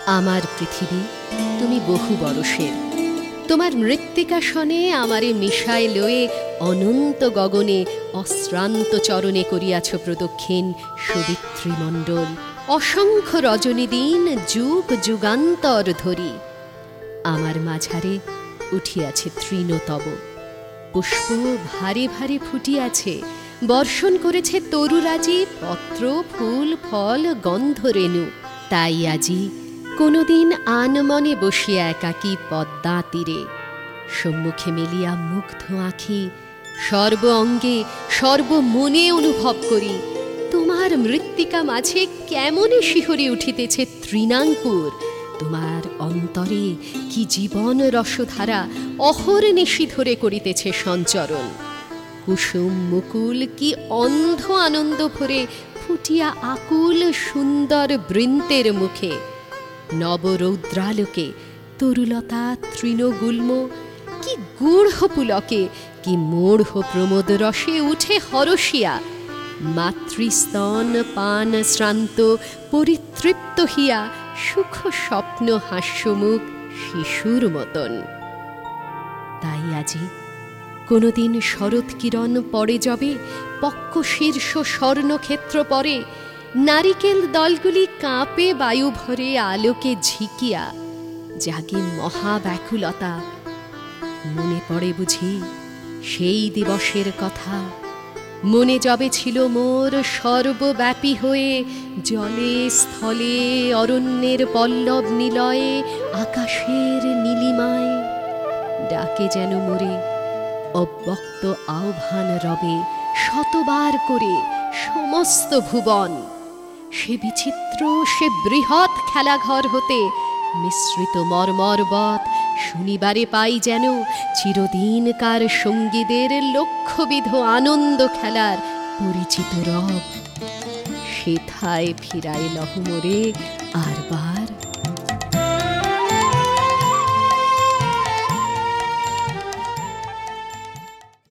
আমার পৃথিবী তুমি বহু বরষের, তোমার মৃত্তিকাসনে আমারে মিশায় লয়ে অনন্ত গগনে অশ্রান্ত চরণে করিয়াছ প্রদক্ষিণ সবিত্রীমণ্ডল। অসংখ্য রজনী দিন যুগ যুগান্তর ধরি আমার মাঝারে উঠিয়াছে তৃণতব। পুষ্প ভারে ভারে ফুটিয়াছে, বর্ষণ করেছে তরুরাজি, পত্র ফুল ফল গন্ধরেণু। তাই আজি কোনোদিন আনমনে বসিয়া একাকী পদ্মা তীরে সম্মুখে মেলিয়া মুগ্ধ আঁখি সর্ব অঙ্গে সর্বমনে অনুভব করি তোমার মৃত্তিকা মাঝে কেমনে শিহরে উঠিতেছে তৃণাঙ্কুর। তোমার অন্তরে কি জীবন রসধারা অহর্নিশি ধরে করিতেছে সঞ্চরণ। কুসুম মুকুল কি অন্ধ আনন্দ ভরে ফুটিয়া আকুল সুন্দর বৃন্তের মুখে। নবরৌদ্রালোকে তরুলতা তৃণগুল্ম কি গূঢ় পুলকে, কি মূঢ় প্রমোদ রসে উঠে হরষিয়া। মাতৃস্তন পান শ্রান্ত পরিতৃপ্ত হিয়া সুখ স্বপ্ন হাস্যমুখ শিশুর মতন। তাই আজি কোনোদিন শরৎ কিরণ পড়ে যাবে পক্ষ শীর্ষ স্বর্ণক্ষেত্র পরে, নারিকেল দলগুলি কাঁপে বায়ু ভরে আলোকে ঝিকিয়া, জাগে মহাব্যাকুলতা। মনে পড়ে বুঝি সেই দিবসের কথা, মনে যবে ছিল মোর সর্বব্যাপী হয়ে জলে স্থলে অরণ্যের পল্লব নিলয়ে আকাশের নীলিমায় ডাকে যেন মোরে অব্যক্ত আহ্বান রবে শতবার করে সমস্ত ভুবন। সে বিচিত্র সে বৃহৎ খেলাঘর হতে মিশ্রিত মর্মরবৎ শুনিবারে পাই যেন চিরদিনকার সঙ্গীদের লক্ষবিধ আনন্দ খেলার পরিচিত রব। সেথায় ফিরাই লহমরে আরবার